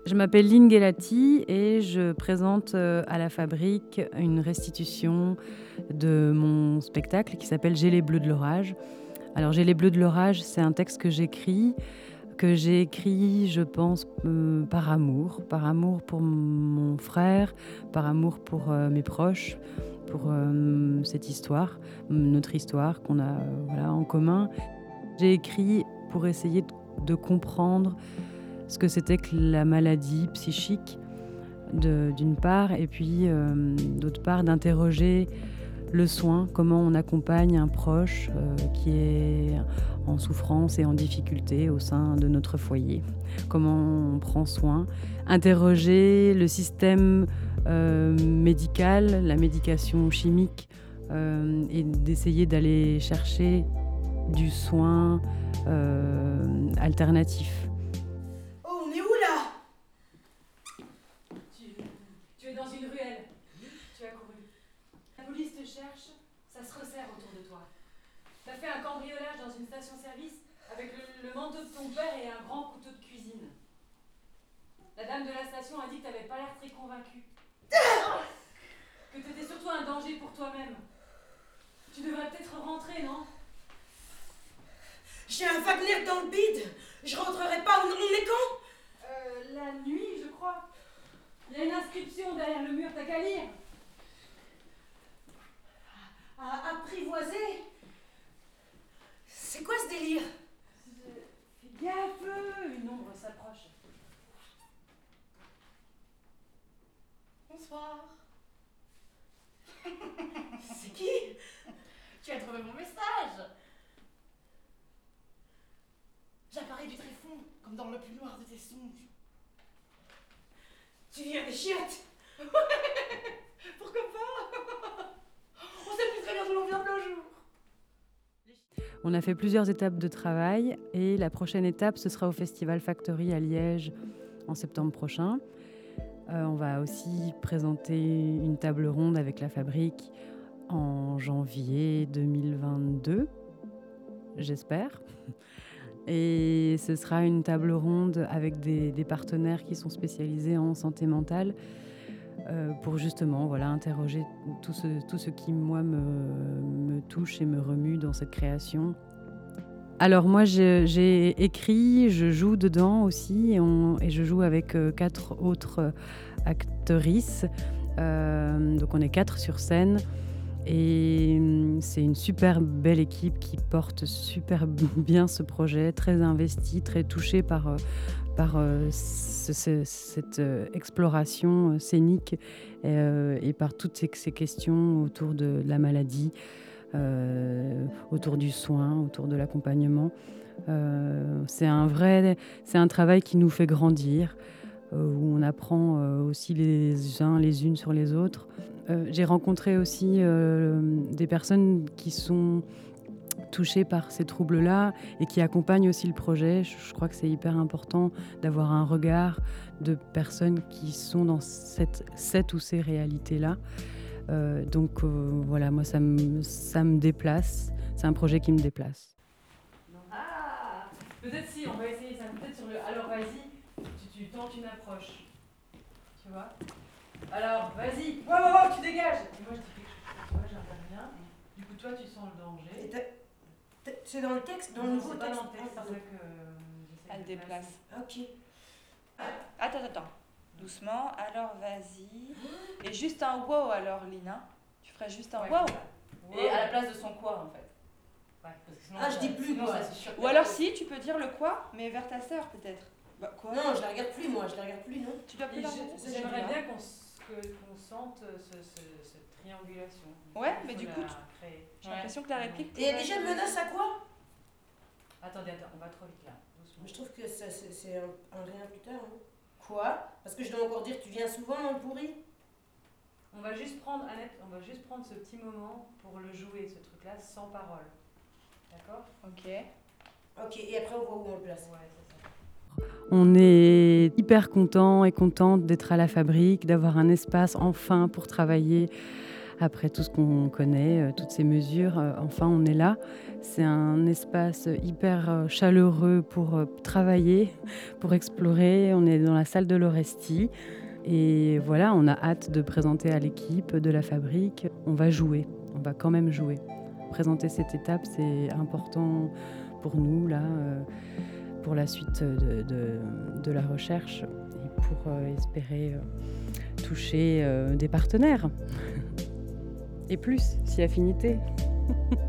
Je m'appelle Lynn Ghelati et je présente à la Fabrique une restitution de mon spectacle qui s'appelle J'ai les bleus de l'orage. Alors J'ai les bleus de l'orage, c'est un texte que j'ai écrit, je pense, par amour pour mon frère, par amour pour mes proches, pour cette histoire, notre histoire qu'on a en commun. J'ai écrit pour essayer de comprendre ce que c'était que la maladie psychique, d'une part, et puis d'autre part d'interroger le soin, comment on accompagne un proche qui est en souffrance et en difficulté au sein de notre foyer, comment on prend soin, interroger le système médical, la médication chimique, et d'essayer d'aller chercher du soin alternatif. Oh, on est où là? Tu es dans une ruelle. Tu as couru. La police te cherche, ça se resserre autour de toi. Tu as fait un cambriolage dans une station-service avec le manteau de ton père et un grand couteau de cuisine. La dame de la station a dit que tu n'avais pas l'air très convaincue. Que tu étais surtout un danger pour toi-même. Tu devrais peut-être rentrer, non? J'ai un Wagner dans le bide. Je rentrerai pas. On est quand? La nuit, je crois. Il y a une inscription derrière le mur, t'as qu'à lire. À apprivoiser. C'est quoi ce délire? Fais gaffe, une ombre s'approche. Bonsoir. C'est qui? Tu as trouvé mon message. J'apparais du tréfonds, comme dans le plus noir de tes songes. Tu viens des chiottes? Pourquoi pas? On sait plus très bien d'où l'on vient de nos jours. On a fait plusieurs étapes de travail et la prochaine étape, ce sera au Festival Factory à Liège en septembre prochain. On va aussi présenter une table ronde avec la Fabrique en janvier 2022, j'espère. Et ce sera une table ronde avec des partenaires qui sont spécialisés en santé mentale pour justement interroger tout ce qui, moi, me touche et me remue dans cette création. Alors moi, j'ai écrit, je joue dedans aussi et je joue avec 4 autres actrices. Donc on est 4 sur scène. Et c'est une super belle équipe qui porte super bien ce projet, très investie, très touchée par cette exploration scénique et par toutes ces questions autour de la maladie, autour du soin, autour de l'accompagnement. C'est un travail qui nous fait grandir, où on apprend aussi les uns les unes sur les autres. J'ai rencontré aussi des personnes qui sont touchées par ces troubles-là et qui accompagnent aussi le projet. Je crois que c'est hyper important d'avoir un regard de personnes qui sont dans cette ou ces réalités-là. Donc voilà, moi ça me déplace. C'est un projet qui me déplace. Ah, peut-être si, on va essayer ça. Peut-être sur le. Alors vas-y, tu tentes une approche. Tu vois? Alors vas-y, wow, tu dégages. Et moi je dis quelque chose, tu vois, j'interviens. Du coup, toi tu sens le danger. C'est dans le texte, dans le nouveau c'est pas texte. dans le texte, Ah, c'est pardon. ça que j'essaie Elle de déplace. Ok. Attends. Doucement, alors vas-y. Et juste un wow alors, Lina. Tu ferais juste un Ouais, wow. c'est ça. Et à la place de son quoi en fait. Ouais, parce que sinon, Ah, je dis plus, sinon, moi. ça, c'est sûr que- Ou alors si, tu peux dire le quoi, mais vers ta sœur peut-être. Bah quoi? Non, je la regarde plus, moi. Je la regarde plus, non. Tu dois plus Et la J'aimerais bien qu'on sente cette triangulation. Ouais, Il mais faut du la coup, créer. j'ai l'impression que la réplique. Et il y a déjà une menace à quoi? Attendez, on va trop vite là. Doucement. Mais je trouve que c'est un rien plus tard. Hein. Quoi? Parce que je dois encore dire, tu viens souvent dans le pourri? On va juste prendre, Annette, on va juste prendre ce petit moment pour le jouer, ce truc-là, sans parole. D'accord? Ok. Ok, et après on voit où on le place. Ouais, c'est ça. On est hyper content et contente d'être à la Fabrique, d'avoir un espace enfin pour travailler Après tout ce qu'on connaît, toutes ces mesures, enfin on est là. C'est un espace hyper chaleureux pour travailler, pour explorer. On est dans la salle de l'Orestie. Et voilà, on a hâte de présenter à l'équipe de la fabrique. On va jouer, on va quand même jouer. Présenter cette étape, c'est important pour nous, là, pour la suite de la recherche et pour espérer toucher des partenaires. Et plus, si affinité.